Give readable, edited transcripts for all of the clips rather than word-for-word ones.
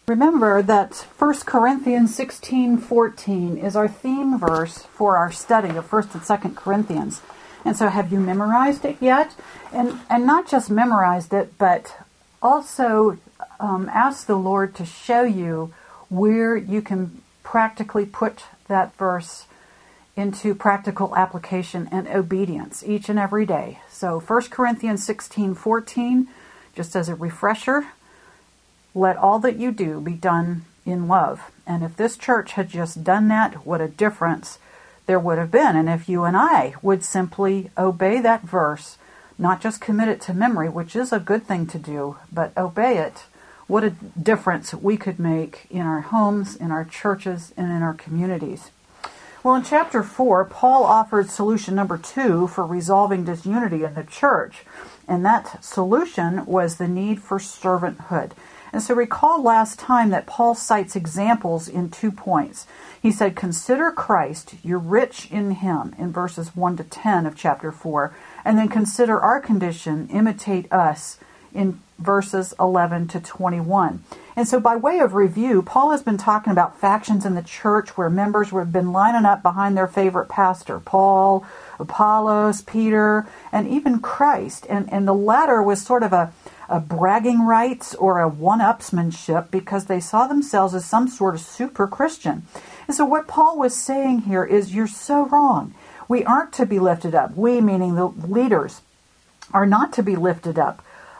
Remember that 1 Corinthians 16:14 is our theme verse for our study of 1st and 2nd Corinthians. And so have you memorized it yet? And not just memorized it, but also ask the Lord to show you where you can practically put that verse into practical application and obedience each and every day. So 1 Corinthians 16:14, just as a refresher, let all that you do be done in love. And if this church had just done that, what a difference there would have been. And if you and I would simply obey that verse, not just commit it to memory, which is a good thing to do, but obey it, what a difference we could make in our homes, in our churches, and in our communities. Well, in chapter 4, Paul offered solution number 2 for resolving disunity in the church. And that solution was the need for servanthood. And so recall last time that Paul cites examples in 2 points. He said, consider Christ, you're rich in him, in verses 1 to 10 of chapter 4. And then consider our condition, imitate us, in verses 11 to 21. And so by way of review, Paul has been talking about factions in the church where members have been lining up behind their favorite pastor, Paul, Apollos, Peter, and even Christ. And the latter was sort of a bragging rights or a one-upsmanship because they saw themselves as some sort of super Christian. And so what Paul was saying here is, you're so wrong. We aren't to be lifted up. We, meaning the leaders, are not to be lifted up.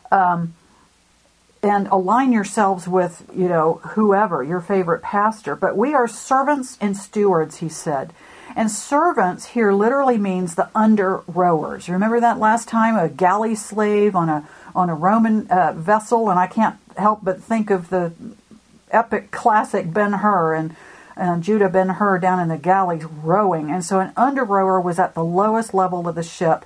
And align yourselves with, whoever, your favorite pastor. But we are servants and stewards, he said. And servants here literally means the under rowers. Remember that last time, a galley slave on a Roman vessel, and I can't help but think of the epic classic Ben-Hur and Judah Ben-Hur down in the galley rowing. And so an under rower was at the lowest level of the ship,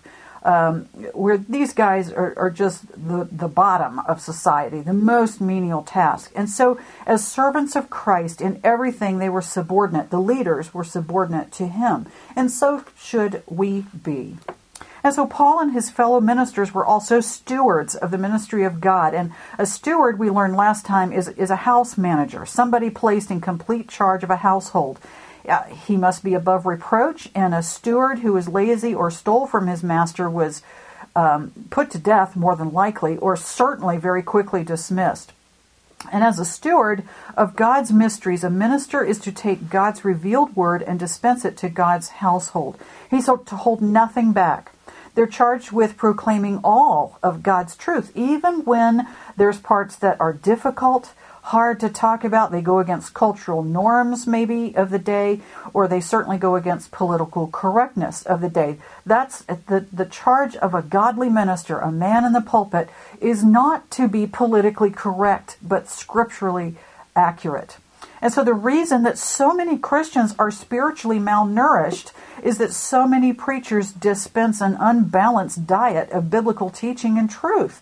where these guys are just the bottom of society, the most menial task. And so as servants of Christ in everything, they were subordinate. The leaders were subordinate to him. And so should we be. And so Paul and his fellow ministers were also stewards of the ministry of God. And a steward, we learned last time, is a house manager, somebody placed in complete charge of a household. He must be above reproach, and a steward who was lazy or stole from his master was put to death, more than likely, or certainly very quickly dismissed. And as a steward of God's mysteries, a minister is to take God's revealed word and dispense it to God's household. He's to hold nothing back. They're charged with proclaiming all of God's truth, even when there's parts that are difficult, hard to talk about. They go against cultural norms, maybe, of the day, or they certainly go against political correctness of the day. That's the charge of a godly minister, a man in the pulpit, is not to be politically correct, but scripturally accurate. And so the reason that so many Christians are spiritually malnourished is that so many preachers dispense an unbalanced diet of biblical teaching and truth.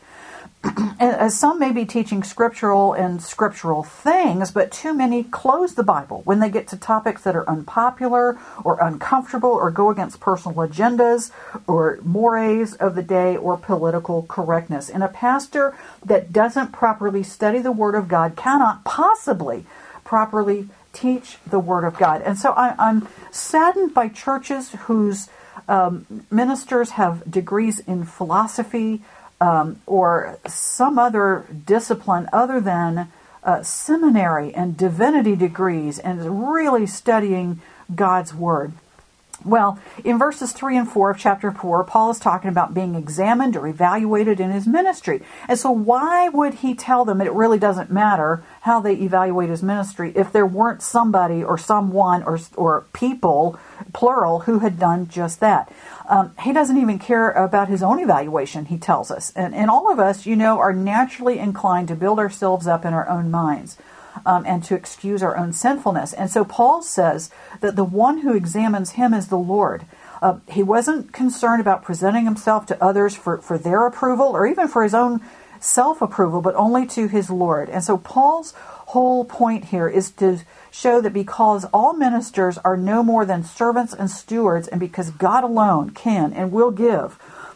As some may be teaching scriptural things, but too many close the Bible when they get to topics that are unpopular or uncomfortable or go against personal agendas or mores of the day or political correctness. And a pastor that doesn't properly study the Word of God cannot possibly properly teach the Word of God. And so I'm saddened by churches whose ministers have degrees in philosophy, or some other discipline other than seminary and divinity degrees, and really studying God's Word. Well, in verses 3 and 4 of chapter 4, Paul is talking about being examined or evaluated in his ministry. And so why would he tell them it really doesn't matter how they evaluate his ministry if there weren't somebody or someone or people, plural, who had done just that? He doesn't even care about his own evaluation, he tells us. And all of us, are naturally inclined to build ourselves up in our own minds. And to excuse our own sinfulness. And so Paul says that the one who examines him is the Lord. He wasn't concerned about presenting himself to others for their approval or even for his own self-approval, but only to his Lord. And so Paul's whole point here is to show that because all ministers are no more than servants and stewards, and because God alone can and will give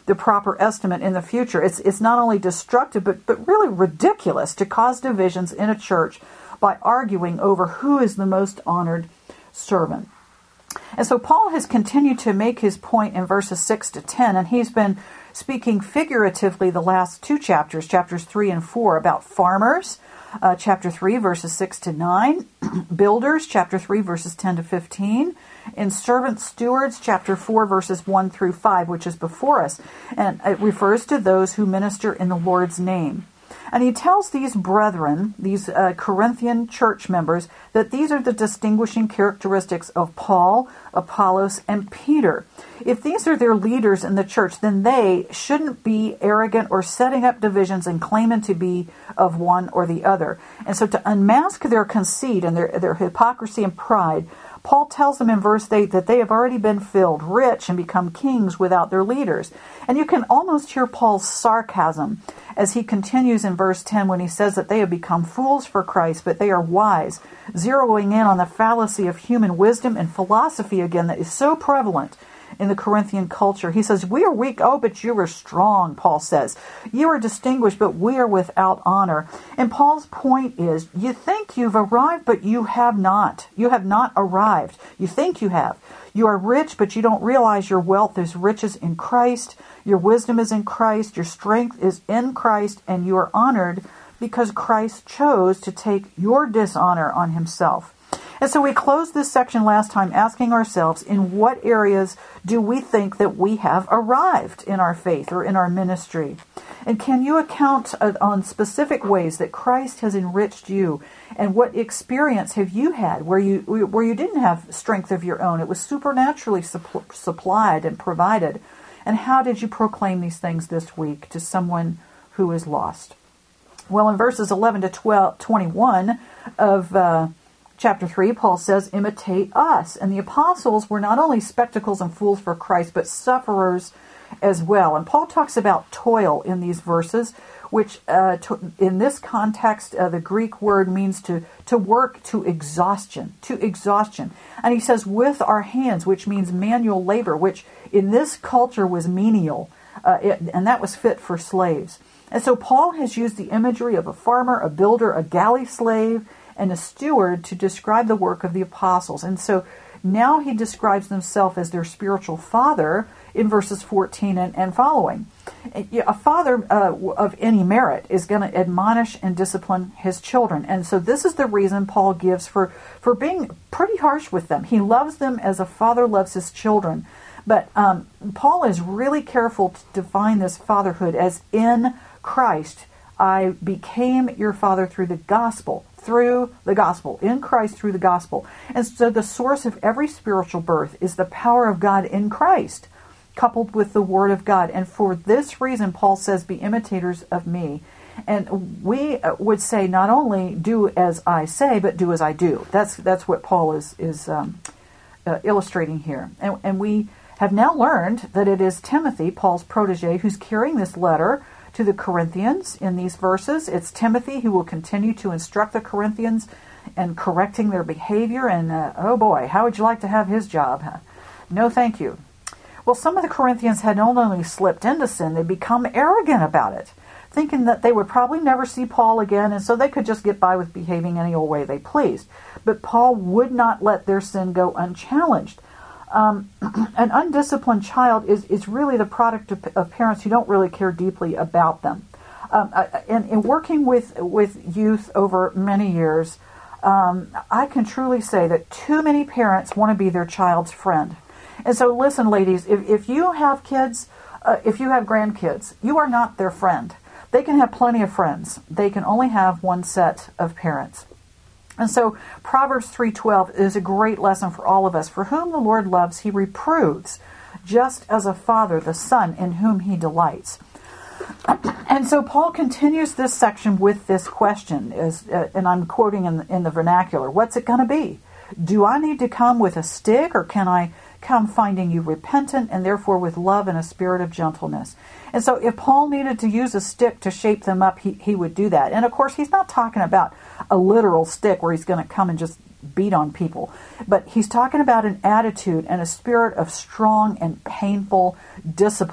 the proper estimate in the future. It's not only destructive, but really ridiculous to cause divisions in a church by arguing over who is the most honored servant. And so Paul has continued to make his point in verses 6 to 10, and he's been speaking figuratively the last two chapters, chapters 3 and 4, about farmers, chapter 3, verses 6 to 9, builders, chapter 3, verses 10 to 15, and servant stewards, chapter 4, verses 1 through 5, which is before us. And it refers to those who minister in the Lord's name. And he tells these brethren, these Corinthian church members, that these are the distinguishing characteristics of Paul, Apollos, and Peter. If these are their leaders in the church, then they shouldn't be arrogant or setting up divisions and claiming to be of one or the other. And so to unmask their conceit and their hypocrisy and pride, Paul tells them in verse 8 that they have already been filled rich and become kings without their leaders. And you can almost hear Paul's sarcasm as he continues in verse 10 when he says that they have become fools for Christ, but they are wise, zeroing in on the fallacy of human wisdom and philosophy again that is so prevalent in the Corinthian culture. He says, we are weak, oh, but you are strong, Paul says. You are distinguished, but we are without honor. And Paul's point is, you think you've arrived, but you have not. You have not arrived. You think you have. You are rich, but you don't realize your wealth is riches in Christ. Your wisdom is in Christ. Your strength is in Christ, and you are honored because Christ chose to take your dishonor on himself. And so we closed this section last time asking ourselves, in what areas do we think that we have arrived in our faith or in our ministry? And can you account on specific ways that Christ has enriched you? And what experience have you had where you didn't have strength of your own? It was supernaturally supplied and provided. And how did you proclaim these things this week to someone who is lost? Well, in verses 11 to 21 of Chapter 3, Paul says, imitate us. And the apostles were not only spectacles and fools for Christ, but sufferers as well. And Paul talks about toil in these verses, which in this context, the Greek word means to work to exhaustion, And he says, with our hands, which means manual labor, which in this culture was menial, and that was fit for slaves. And so Paul has used the imagery of a farmer, a builder, a galley slave, and a steward to describe the work of the apostles. And so now he describes himself as their spiritual father in verses 14 and following. A father of any merit is going to admonish and discipline his children. And so this is the reason Paul gives for being pretty harsh with them. He loves them as a father loves his children. But Paul is really careful to define this fatherhood as in Christ. I became your father through the gospel, in Christ through the gospel. And so the source of every spiritual birth is the power of God in Christ, coupled with the word of God. And for this reason, Paul says, be imitators of me. And we would say not only do as I say, but do as I do. That's what Paul is illustrating here. And we have now learned that it is Timothy, Paul's protege, who's carrying this letter to the Corinthians in these verses. It's Timothy who will continue to instruct the Corinthians and correcting their behavior. And oh boy, how would you like to have his job? No, thank you. Well, some of the Corinthians had not only slipped into sin, they'd become arrogant about it, thinking that they would probably never see Paul again, and so they could just get by with behaving any old way they pleased. But Paul would not let their sin go unchallenged. An undisciplined child is really the product of parents who don't really care deeply about them. And in working with youth over many years, I can truly say that too many parents want to be their child's friend. And so listen, ladies, if you have kids, if you have grandkids, you are not their friend. They can have plenty of friends. They can only have one set of parents. And so Proverbs 3:12 is a great lesson for all of us. For whom the Lord loves, he reproves, just as a father the son in whom he delights. And so Paul continues this section with this question, and I'm quoting in the vernacular. What's it going to be? Do I need to come with a stick, or can I come finding you repentant and therefore with love and a spirit of gentleness? And so if Paul needed to use a stick to shape them up, he would do that. And of course, he's not talking about a literal stick where he's going to come and just beat on people. But he's talking about an attitude and a spirit of strong and painful discipline.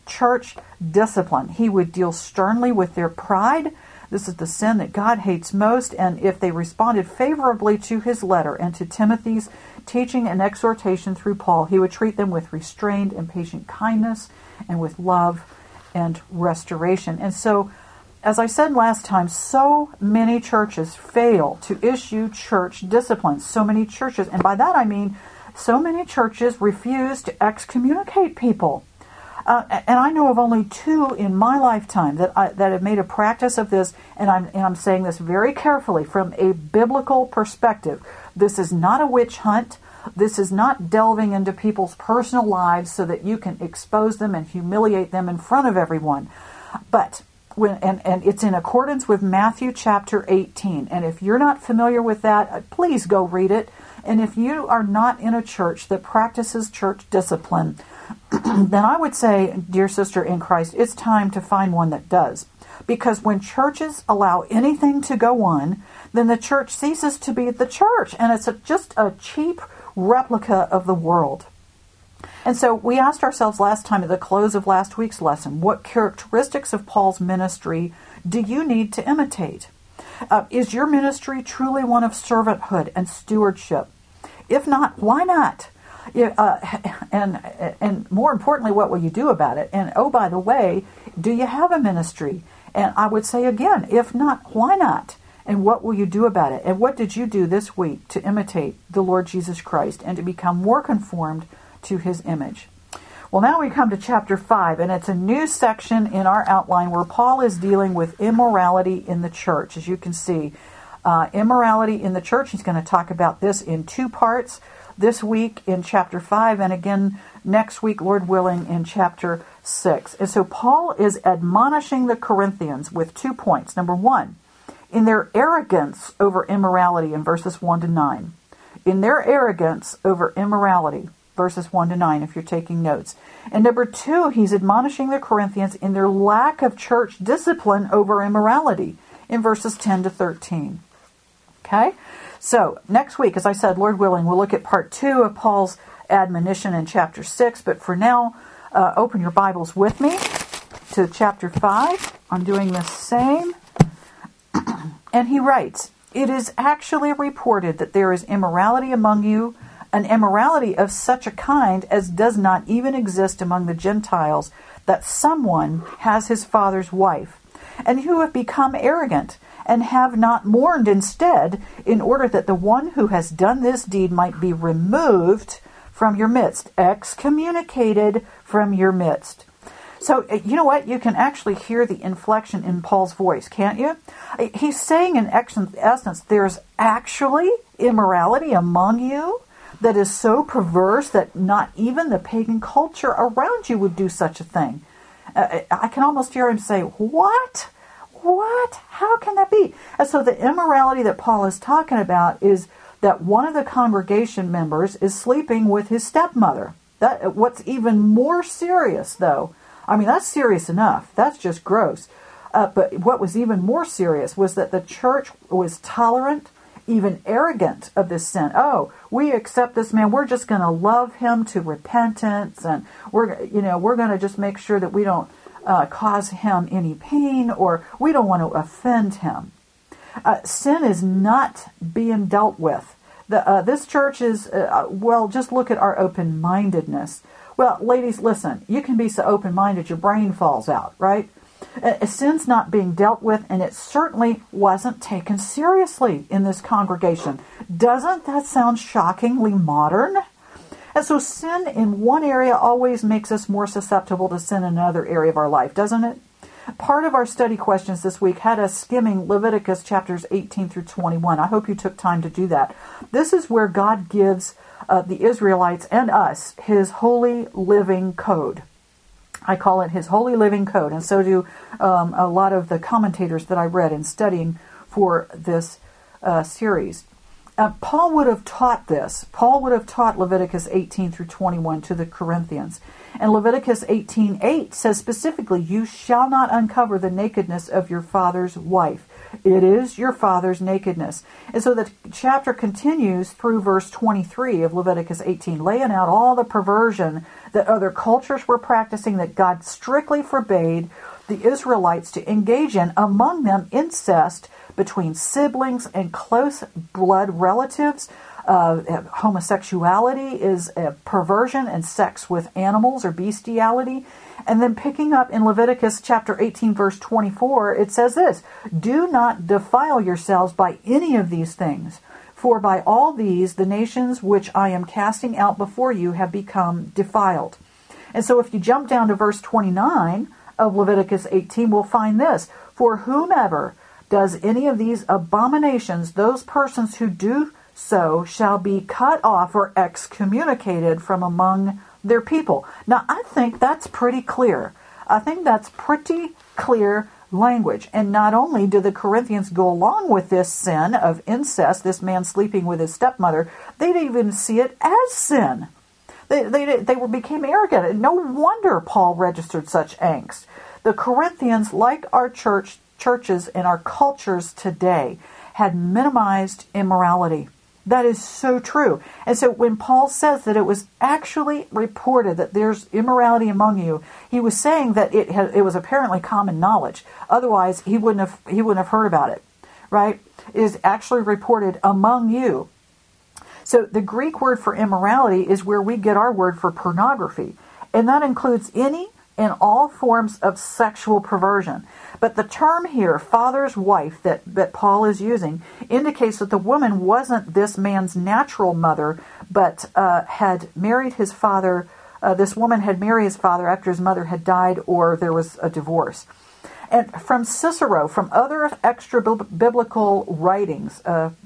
church discipline. He would deal sternly with their pride. This is the sin that God hates most. And if they responded favorably to his letter and to Timothy's teaching and exhortation through Paul, he would treat them with restrained and patient kindness and with love and restoration. And so, as I said last time, so many churches fail to issue church discipline. So many churches, and by that I mean so many churches refuse to excommunicate people. And I know of only 2 in my lifetime that have made a practice of this, and I'm saying this very carefully from a biblical perspective. This is not a witch hunt. This is not delving into people's personal lives so that you can expose them and humiliate them in front of everyone. But and it's in accordance with Matthew chapter 18. And if you're not familiar with that, please go read it. And if you are not in a church that practices church discipline, then I would say, dear sister in Christ, it's time to find one that does. Because when churches allow anything to go on, then the church ceases to be the church. And it's just a cheap replica of the world. And so we asked ourselves last time at the close of last week's lesson, what characteristics of Paul's ministry do you need to imitate? Is your ministry truly one of servanthood and stewardship? If not, why not? And more importantly, what will you do about it? And oh, by the way, do you have a ministry? And I would say again, if not, why not? And what will you do about it? And what did you do this week to imitate the Lord Jesus Christ and to become more conformed to his image? Well, now we come to chapter 5, and it's a new section in our outline where Paul is dealing with immorality in the church. As you can see, immorality in the church, he's going to talk about this in 2 parts. This week in chapter 5, and again next week, Lord willing, in chapter 6. And so Paul is admonishing the Corinthians with 2 points. Number 1, in their arrogance over immorality in verses 1 to 9. In their arrogance over immorality, verses 1 to 9, if you're taking notes. And number 2, he's admonishing the Corinthians in their lack of church discipline over immorality in verses 10 to 13. Okay? So, next week, as I said, Lord willing, we'll look at part 2 of Paul's admonition in chapter 6. But for now, open your Bibles with me to chapter 5. I'm doing the same. And he writes, "It is actually reported that there is immorality among you, an immorality of such a kind as does not even exist among the Gentiles, that someone has his father's wife, and who have become arrogant, and have not mourned instead, in order that the one who has done this deed might be removed from your midst," excommunicated from your midst. So, you know what? You can actually hear the inflection in Paul's voice, can't you? He's saying in essence, there's actually immorality among you that is so perverse that not even the pagan culture around you would do such a thing. I can almost hear him say, what? What? How can that be? And so the immorality that Paul is talking about is that one of the congregation members is sleeping with his stepmother. What's even more serious, though, I mean, that's serious enough. That's just gross. But what was even more serious was that the church was tolerant, even arrogant of this sin. Oh, we accept this man. We're just going to love him to repentance, and we're going to just make sure that we don't cause him any pain, or we don't want to offend him. Sin is not being dealt with. This church is, just look at our open-mindedness. Well, ladies, listen, you can be so open-minded your brain falls out, right? Sin's not being dealt with, and it certainly wasn't taken seriously in this congregation. Doesn't that sound shockingly modern? And so sin in one area always makes us more susceptible to sin in another area of our life, doesn't it? Part of our study questions this week had us skimming Leviticus chapters 18 through 21. I hope you took time to do that. This is where God gives the Israelites and us his holy living code. I call it his holy living code, and so do a lot of the commentators that I read in studying for this series. Paul would have taught this. Paul would have taught Leviticus 18 through 21 to the Corinthians. And Leviticus 18:8 says specifically, "You shall not uncover the nakedness of your father's wife." It is your father's nakedness. And so the chapter continues through verse 23 of Leviticus 18, laying out all the perversion that other cultures were practicing that God strictly forbade the Israelites to engage in, among them incest between siblings and close blood relatives. Homosexuality is a perversion and sex with animals or bestiality. And then picking up in Leviticus chapter 18, verse 24, it says this, do not defile yourselves by any of these things, for by all these the nations which I am casting out before you have become defiled. And so if you jump down to verse 29 of Leviticus 18, we'll find this, for whomever does any of these abominations, those persons who do so shall be cut off or excommunicated from among their people. Now, I think that's pretty clear. I think that's pretty clear language. And not only do the Corinthians go along with this sin of incest, this man sleeping with his stepmother, they didn't even see it as sin. They became arrogant. No wonder Paul registered such angst. The Corinthians, like our churches and our cultures today, had minimized immorality. That is so true. And so when Paul says that it was actually reported that there's immorality among you, he was saying that it was apparently common knowledge. Otherwise, he wouldn't have heard about it, right? It is actually reported among you. So the Greek word for immorality is where we get our word for pornography. And that includes any and all forms of sexual perversion. But the term here, father's wife, that Paul is using, indicates that the woman wasn't this man's natural mother, but had married his father. This woman had married his father after his mother had died or there was a divorce. And from Cicero, from other extra-biblical writings,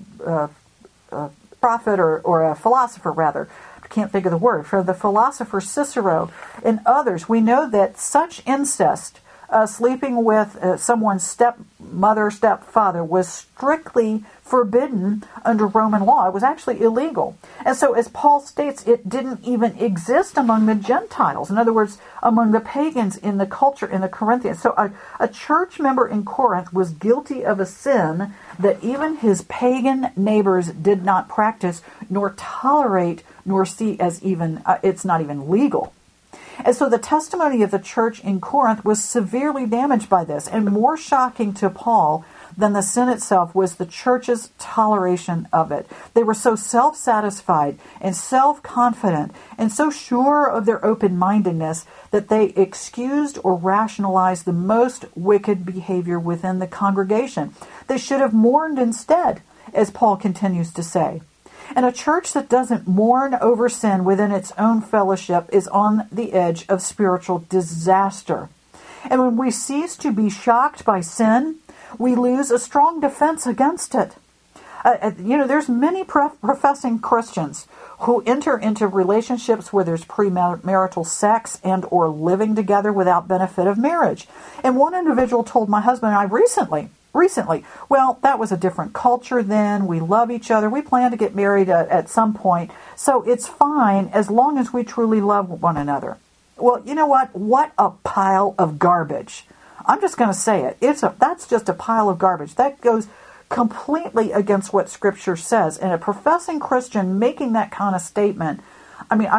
prophet or a philosopher rather, I can't think of the word, from the philosopher Cicero and others, we know that such incest, sleeping with someone's stepmother, stepfather, was strictly forbidden under Roman law. It was actually illegal. And so, as Paul states, it didn't even exist among the Gentiles. In other words, among the pagans in the culture in the Corinthians. So a church member in Corinth was guilty of a sin that even his pagan neighbors did not practice, nor tolerate, nor see as even, it's not even legal. And so the testimony of the church in Corinth was severely damaged by this. And more shocking to Paul than the sin itself was the church's toleration of it. They were so self-satisfied and self-confident and so sure of their open-mindedness that they excused or rationalized the most wicked behavior within the congregation. They should have mourned instead, as Paul continues to say. And a church that doesn't mourn over sin within its own fellowship is on the edge of spiritual disaster. And when we cease to be shocked by sin, we lose a strong defense against it. There's many professing Christians who enter into relationships where there's premarital sex and or living together without benefit of marriage. And one individual told my husband and I recently, well, that was a different culture then. We love each other. We plan to get married at some point. So it's fine as long as we truly love one another. Well, you know what? What a pile of garbage. I'm just going to say it. That's just a pile of garbage. That goes completely against what Scripture says. And a professing Christian making that kind of statement, I mean,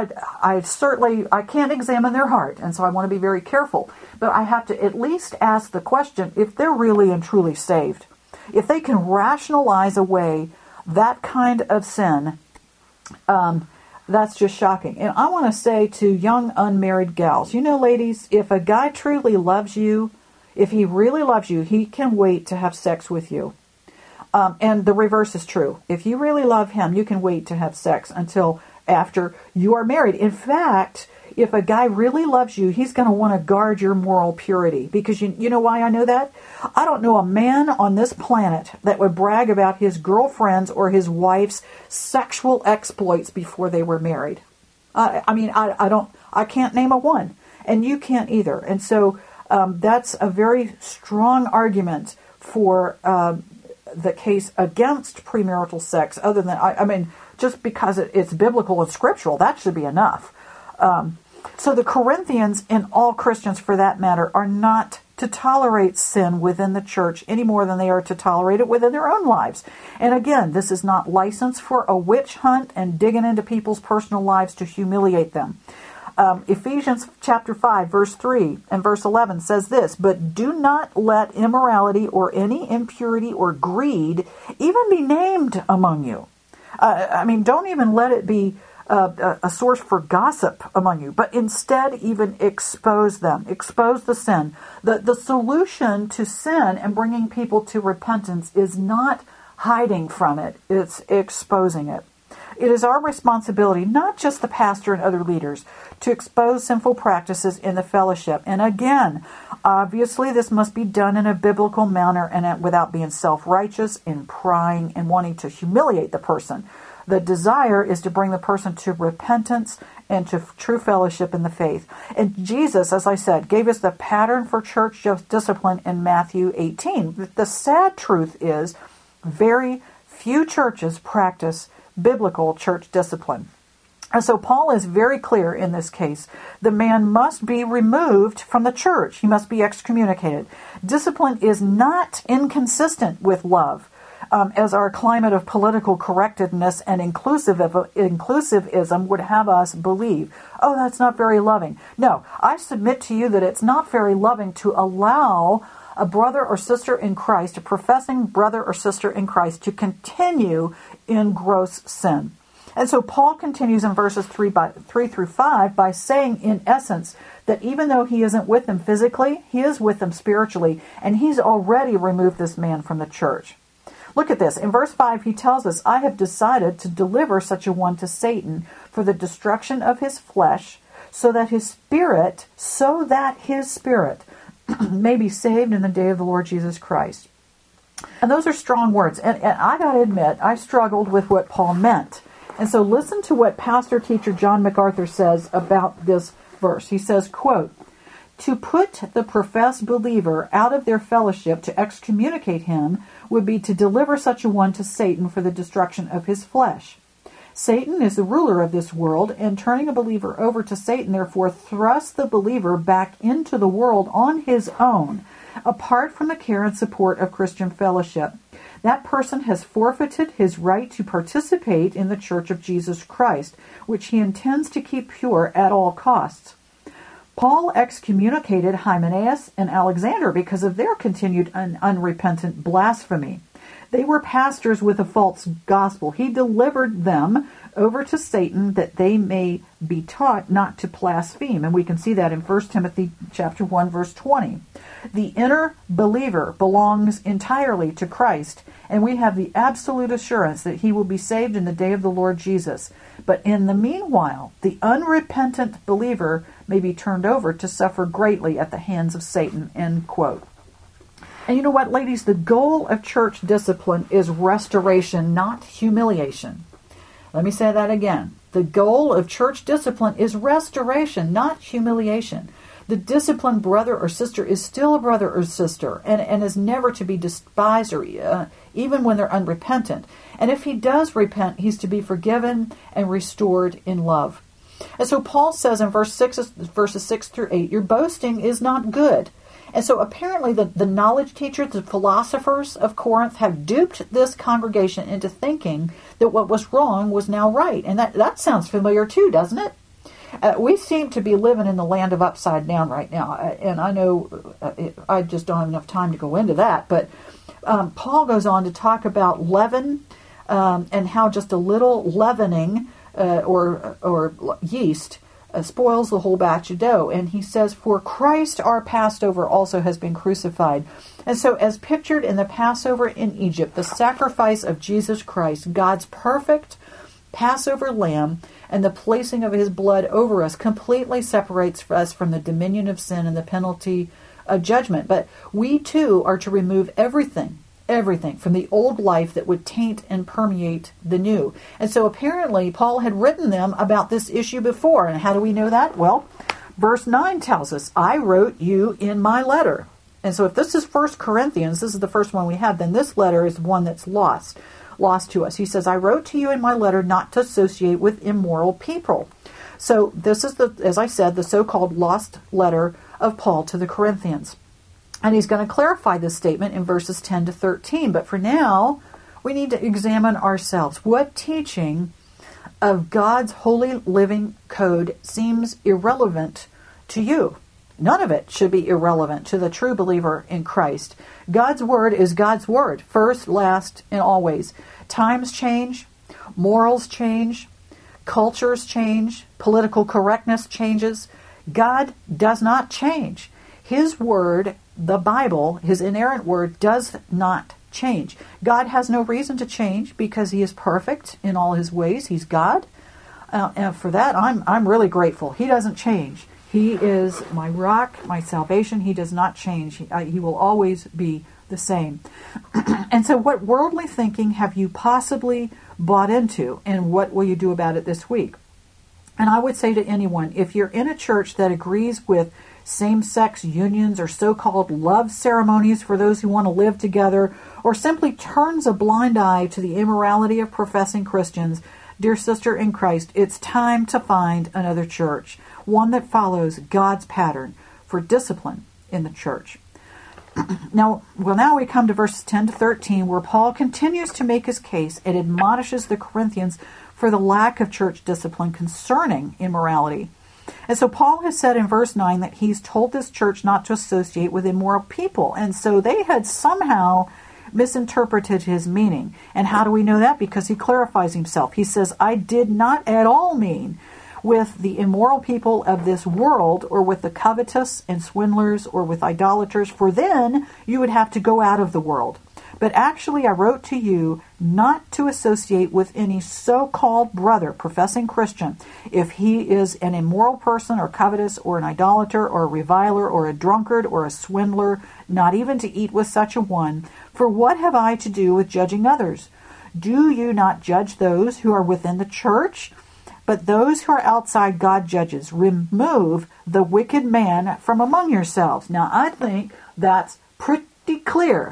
I can't examine their heart, and so I want to be very careful. But I have to at least ask the question if they're really and truly saved. If they can rationalize away that kind of sin, that's just shocking. And I want to say to young unmarried gals, ladies, if a guy truly loves you, if he really loves you, he can wait to have sex with you. And the reverse is true. If you really love him, you can wait to have sex until after you are married. In fact, if a guy really loves you, he's going to want to guard your moral purity. Because you know why I know that? I don't know a man on this planet that would brag about his girlfriend's or his wife's sexual exploits before they were married. I can't name a one. And you can't either. And so that's a very strong argument for the case against premarital sex, other than, just because it's biblical and scriptural, that should be enough. So the Corinthians, and all Christians for that matter, are not to tolerate sin within the church any more than they are to tolerate it within their own lives. And again, this is not license for a witch hunt and digging into people's personal lives to humiliate them. Ephesians chapter 5, verse 3 and verse 11 says this, "But do not let immorality or any impurity or greed even be named among you." Don't even let it be a source for gossip among you, but instead even expose them. Expose the sin. The solution to sin and bringing people to repentance is not hiding from it. It's exposing it. It is our responsibility, not just the pastor and other leaders, to expose sinful practices in the fellowship. And again, obviously this must be done in a biblical manner and without being self-righteous and prying and wanting to humiliate the person. The desire is to bring the person to repentance and to true fellowship in the faith. And Jesus, as I said, gave us the pattern for church discipline in Matthew 18. The sad truth is very few churches practice biblical church discipline. And so Paul is very clear in this case. The man must be removed from the church. He must be excommunicated. Discipline is not inconsistent with love, as our climate of political correctness and inclusivism would have us believe. Oh, that's not very loving. No, I submit to you that it's not very loving to allow a brother or sister in Christ, a professing brother or sister in Christ, to continue in gross sin. And so Paul continues in verses 3 through 5 by saying, in essence, that even though he isn't with them physically, he is with them spiritually, and he's already removed this man from the church. Look at this. In verse 5, he tells us, "I have decided to deliver such a one to Satan for the destruction of his flesh, so that his spirit may be saved in the day of the Lord Jesus Christ." And those are strong words. And I got to admit, I struggled with what Paul meant. And so listen to what pastor teacher John MacArthur says about this verse. He says, quote, "To put the professed believer out of their fellowship, to excommunicate him, would be to deliver such a one to Satan for the destruction of his flesh. Satan is the ruler of this world, and turning a believer over to Satan, therefore, thrusts the believer back into the world on his own, apart from the care and support of Christian fellowship. That person has forfeited his right to participate in the Church of Jesus Christ, which he intends to keep pure at all costs. Paul excommunicated Hymenaeus and Alexander because of their continued unrepentant blasphemy. They were pastors with a false gospel. He delivered them over to Satan that they may be taught not to blaspheme. And we can see that in 1 Timothy chapter 1, verse 20. The inner believer belongs entirely to Christ, and we have the absolute assurance that he will be saved in the day of the Lord Jesus. But in the meanwhile, the unrepentant believer may be turned over to suffer greatly at the hands of Satan." End quote. And you know what, ladies? The goal of church discipline is restoration, not humiliation. Let me say that again. The goal of church discipline is restoration, not humiliation. The disciplined brother or sister is still a brother or sister and is never to be despised, or even when they're unrepentant. And if he does repent, he's to be forgiven and restored in love. And so Paul says in verses 6 through 8, your boasting is not good. And so apparently the knowledge teachers, the philosophers of Corinth have duped this congregation into thinking that what was wrong was now right. And that sounds familiar too, doesn't it? We seem to be living in the land of upside down right now. And I know I just don't have enough time to go into that. But Paul goes on to talk about leaven and how just a little leavening or yeast spoils the whole batch of dough. And he says, for Christ our Passover also has been crucified. And so as pictured in the Passover in Egypt, the sacrifice of Jesus Christ, God's perfect Passover lamb, and the placing of his blood over us completely separates us from the dominion of sin and the penalty of judgment. But we too are to remove everything from the old life that would taint and permeate the new. And so apparently Paul had written them about this issue before. And how do we know that? Well, verse 9 tells us, I wrote you in my letter. And so if this is 1 Corinthians, this is the first one we have, then this letter is one that's lost to us. He says, I wrote to you in my letter not to associate with immoral people. So this is, as I said, the so-called lost letter of Paul to the Corinthians. And he's going to clarify this statement in verses 10 to 13. But for now, we need to examine ourselves. What teaching of God's holy living code seems irrelevant to you? None of it should be irrelevant to the true believer in Christ. God's word is God's word, first, last, and always. Times change, morals change, cultures change, political correctness changes. God does not change. His word, the Bible, his inerrant word, does not change. God has no reason to change because he is perfect in all his ways. He's God. And for that, I'm really grateful. He doesn't change. He is my rock, my salvation. He does not change. He will always be the same. And so what worldly thinking have you possibly bought into, and what will you do about it this week? And I would say to anyone, if you're in a church that agrees with same-sex unions or so-called love ceremonies for those who want to live together, or simply turns a blind eye to the immorality of professing Christians, dear sister in Christ, it's time to find another church, one that follows God's pattern for discipline in the church. Now we come to verses 10 to 13, where Paul continues to make his case and admonishes the Corinthians for the lack of church discipline concerning immorality. And so Paul has said in verse 9 that he's told this church not to associate with immoral people. And so they had somehow misinterpreted his meaning. And how do we know that? Because he clarifies himself. He says, I did not at all mean with the immoral people of this world, or with the covetous and swindlers, or with idolaters, for then you would have to go out of the world. But actually I wrote to you not to associate with any so-called brother, professing Christian, if he is an immoral person, or covetous, or an idolater, or a reviler, or a drunkard, or a swindler, not even to eat with such a one. For what have I to do with judging others? Do you not judge those who are within the church? But those who are outside God judges. Remove the wicked man from among yourselves. Now, I think that's pretty clear.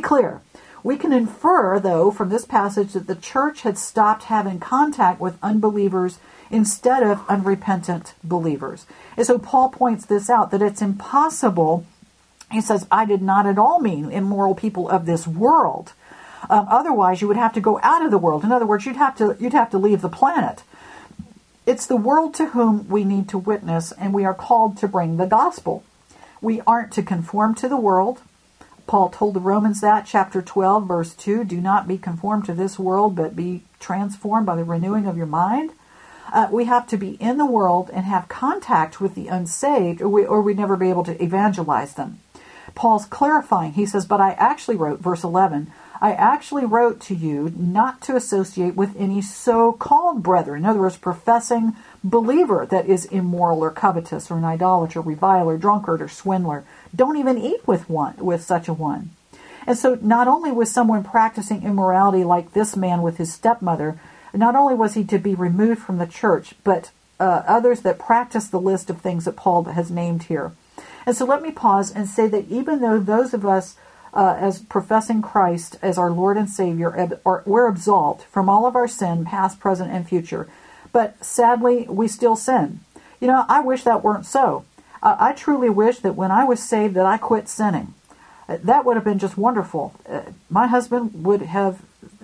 We can infer, though, from this passage that the church had stopped having contact with unbelievers instead of unrepentant believers. And so Paul points this out, that it's impossible. He says, I did not at all mean immoral people of this world. Otherwise, you would have to go out of the world. In other words, you'd have to leave the planet. It's the world to whom we need to witness, and we are called to bring the gospel. We aren't to conform to the world. Paul told the Romans that, chapter 12, verse 2, do not be conformed to this world, but be transformed by the renewing of your mind. We have to be in the world and have contact with the unsaved, or we'd never be able to evangelize them. Paul's clarifying. He says, but I actually wrote, verse 11, I actually wrote to you not to associate with any so-called brethren. In other words, professing believer that is immoral or covetous or an idolater, reviler, drunkard, or swindler. Don't even eat with such a one. And so not only was someone practicing immorality like this man with his stepmother, not only was he to be removed from the church, but others that practice the list of things that Paul has named here. And so let me pause and say that even though those of us as professing Christ as our Lord and Savior, we're absolved from all of our sin, past, present, and future. But sadly, we still sin. You know, I wish that weren't so. I truly wish that when I was saved that I quit sinning. That would have been just wonderful. My husband would have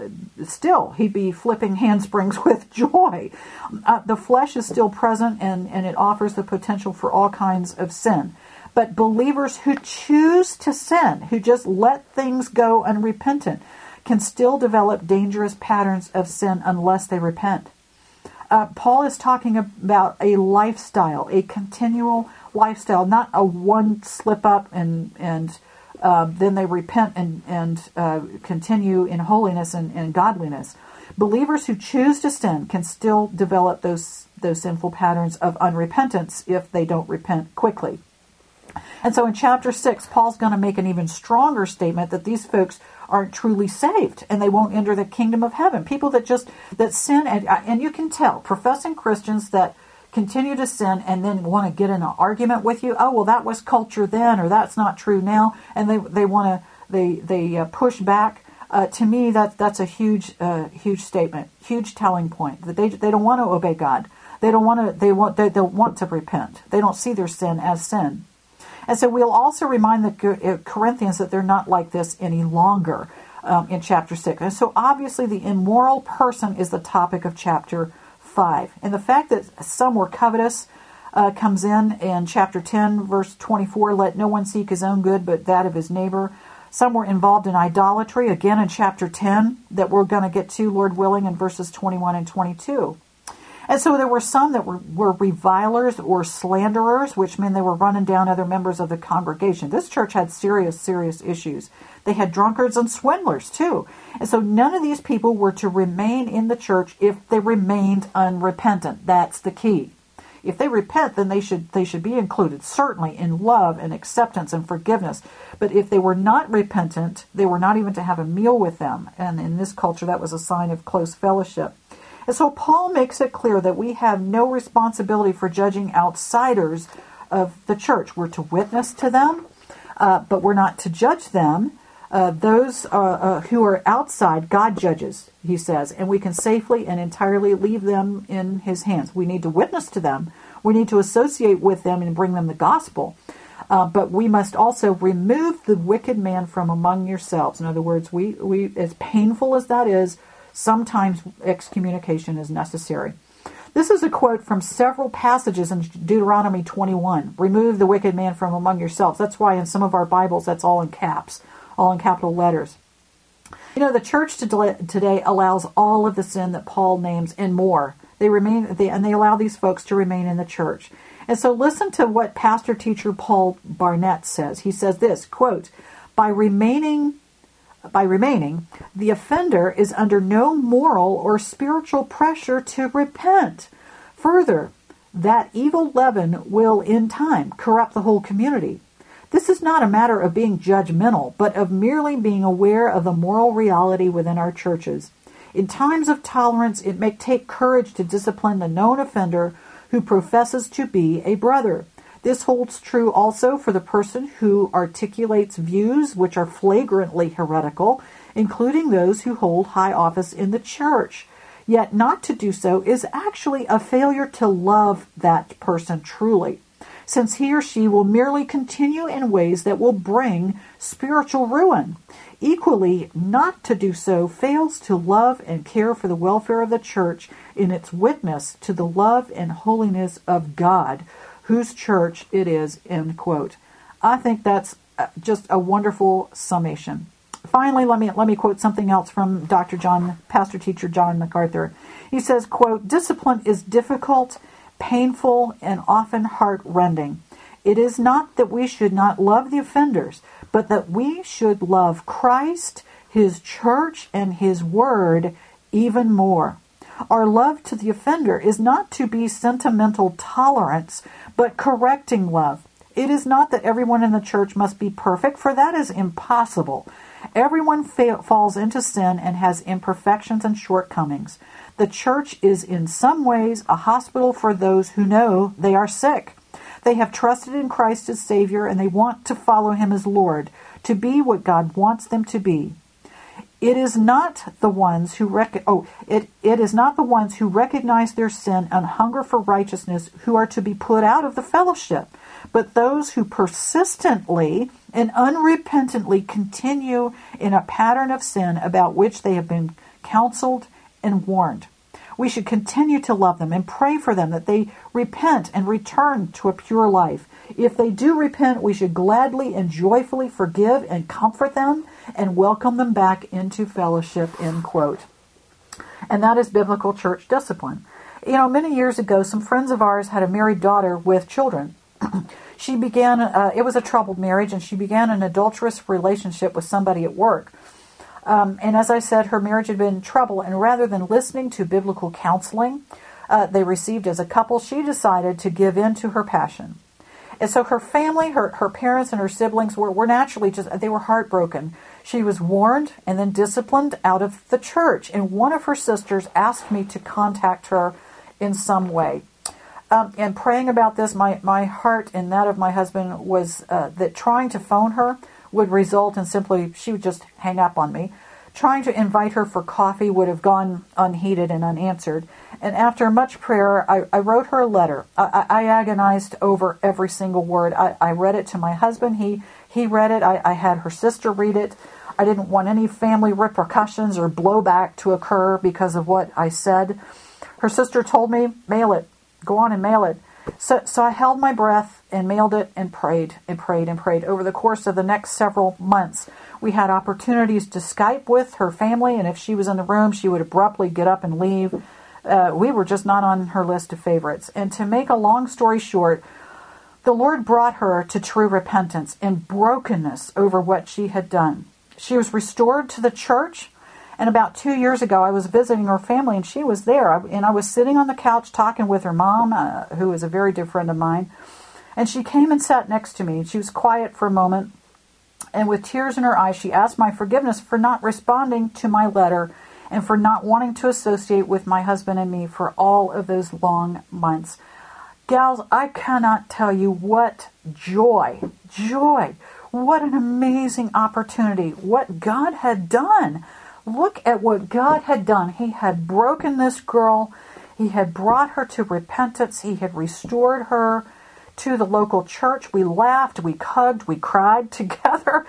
he'd be flipping handsprings with joy. The flesh is still present, and it offers the potential for all kinds of sin. But believers who choose to sin, who just let things go unrepentant, can still develop dangerous patterns of sin unless they repent. Paul is talking about a lifestyle, a continual lifestyle, not a one slip up and then they repent and continue in holiness and godliness. Believers who choose to sin can still develop those sinful patterns of unrepentance if they don't repent quickly. And so in chapter 6, Paul's going to make an even stronger statement that these folks aren't truly saved and they won't enter the kingdom of heaven. People that sin, and you can tell, professing Christians that continue to sin and then want to get in an argument with you. Oh, well, that was culture then, or that's not true now. And they push back. To me, that's a huge statement, huge telling point that they don't want to obey God. They don't want to repent. They don't see their sin as sin. And so we'll also remind the Corinthians that they're not like this any longer in chapter 6. And so obviously the immoral person is the topic of chapter 5. And the fact that some were covetous comes in chapter 10, verse 24, let no one seek his own good but that of his neighbor. Some were involved in idolatry, again in chapter 10, that we're going to get to, Lord willing, in verses 21 and 22. And so there were some that were revilers or slanderers, which meant they were running down other members of the congregation. This church had serious issues. They had drunkards and swindlers too. And so none of these people were to remain in the church if they remained unrepentant. That's the key. If they repent, then they should be included, certainly in love and acceptance and forgiveness. But if they were not repentant, they were not even to have a meal with them. And in this culture, that was a sign of close fellowship. And so Paul makes it clear that we have no responsibility for judging outsiders of the church. We're to witness to them, but we're not to judge them. Those who are outside, God judges, he says, and we can safely and entirely leave them in his hands. We need to witness to them. We need to associate with them and bring them the gospel. But we must also remove the wicked man from among yourselves. In other words, we as painful as that is, sometimes excommunication is necessary. This is a quote from several passages in Deuteronomy 21. Remove the wicked man from among yourselves. That's why in some of our Bibles that's all in caps, all in capital letters. You know, the church today allows all of the sin that Paul names and more. They allow these folks to remain in the church. And so listen to what pastor teacher Paul Barnett says. He says this, quote, By remaining, the offender is under no moral or spiritual pressure to repent. Further, that evil leaven will in time corrupt the whole community. This is not a matter of being judgmental, but of merely being aware of the moral reality within our churches. In times of tolerance, it may take courage to discipline the known offender who professes to be a brother. This holds true also for the person who articulates views which are flagrantly heretical, including those who hold high office in the church. Yet not to do so is actually a failure to love that person truly, since he or she will merely continue in ways that will bring spiritual ruin. Equally, not to do so fails to love and care for the welfare of the church in its witness to the love and holiness of God, whose church it is, end quote. I think that's just a wonderful summation. Finally, let me quote something else from pastor teacher John MacArthur. He says, quote, discipline is difficult, painful, and often heart-rending. It is not that we should not love the offenders, but that we should love Christ, his church, and his word even more. Our love to the offender is not to be sentimental tolerance, but correcting love. It is not that everyone in the church must be perfect, for that is impossible. Everyone falls into sin and has imperfections and shortcomings. The church is in some ways a hospital for those who know they are sick. They have trusted in Christ as Savior, and they want to follow him as Lord, to be what God wants them to be. It is not the ones who recognize their sin and hunger for righteousness who are to be put out of the fellowship, but those who persistently and unrepentantly continue in a pattern of sin about which they have been counseled and warned. We should continue to love them and pray for them that they repent and return to a pure life. If they do repent, we should gladly and joyfully forgive and comfort them and welcome them back into fellowship, end quote. And that is biblical church discipline. You know, many years ago, some friends of ours had a married daughter with children. She began, it was a troubled marriage, and she began an adulterous relationship with somebody at work. And as I said, her marriage had been in trouble, and rather than listening to biblical counseling they received as a couple, she decided to give in to her passion. And so her family, her parents and her siblings were naturally they were heartbroken. She was warned and then disciplined out of the church. And one of her sisters asked me to contact her in some way. And praying about this, my heart and that of my husband was that trying to phone her would result in simply, she would just hang up on me. Trying to invite her for coffee would have gone unheeded and unanswered. And after much prayer, I wrote her a letter. I agonized over every single word. I read it to my husband. He read it. I had her sister read it. I didn't want any family repercussions or blowback to occur because of what I said. Her sister told me, mail it. Go on and mail it. So I held my breath and mailed it and prayed and prayed and prayed. Over the course of the next several months, we had opportunities to Skype with her family, and if she was in the room, she would abruptly get up and leave. We were just not on her list of favorites. And to make a long story short, the Lord brought her to true repentance and brokenness over what she had done. She was restored to the church. And about 2 years ago, I was visiting her family, and she was there. And I was sitting on the couch talking with her mom, who is a very dear friend of mine. And she came and sat next to me. She was quiet for a moment. And with tears in her eyes, she asked my forgiveness for not responding to my letter and for not wanting to associate with my husband and me for all of those long months. Gals, I cannot tell you what joy, what an amazing opportunity, what God had done. Look at what God had done. He had broken this girl. He had brought her to repentance. He had restored her to the local church. We laughed, we hugged, we cried together.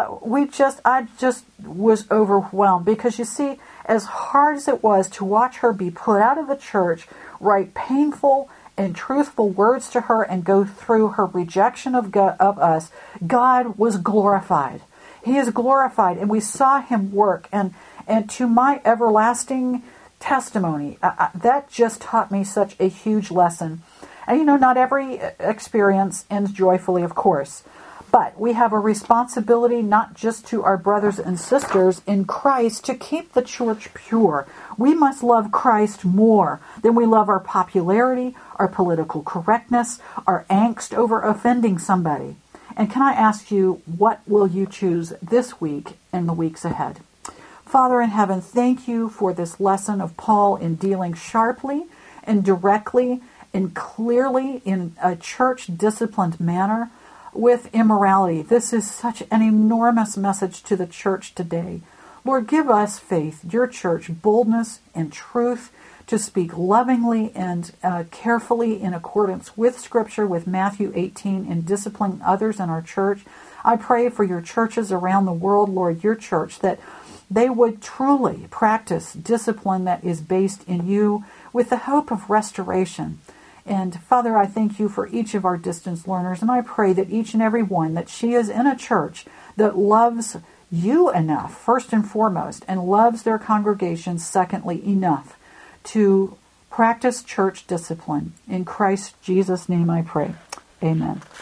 I just was overwhelmed because, you see, as hard as it was to watch her be put out of the church, write painful and truthful words to her and go through her rejection of us, God was glorified. He is glorified, and we saw him work. And to my everlasting testimony, that just taught me such a huge lesson. And not every experience ends joyfully, of course. But we have a responsibility not just to our brothers and sisters in Christ to keep the church pure. We must love Christ more than we love our popularity, our political correctness, our angst over offending somebody. And can I ask you, what will you choose this week and the weeks ahead? Father in heaven, thank you for this lesson of Paul in dealing sharply and directly and clearly in a church-disciplined manner with immorality. This is such an enormous message to the church today. Lord, give us faith, your church, boldness and truth to speak lovingly and carefully in accordance with Scripture, with Matthew 18, and discipline others in our church. I pray for your churches around the world, Lord, your church, that they would truly practice discipline that is based in you with the hope of restoration. And Father, I thank you for each of our distance learners, and I pray that each and every one, that she is in a church that loves you enough, first and foremost, and loves their congregation, secondly, enough to practice church discipline. In Christ Jesus' name I pray. Amen.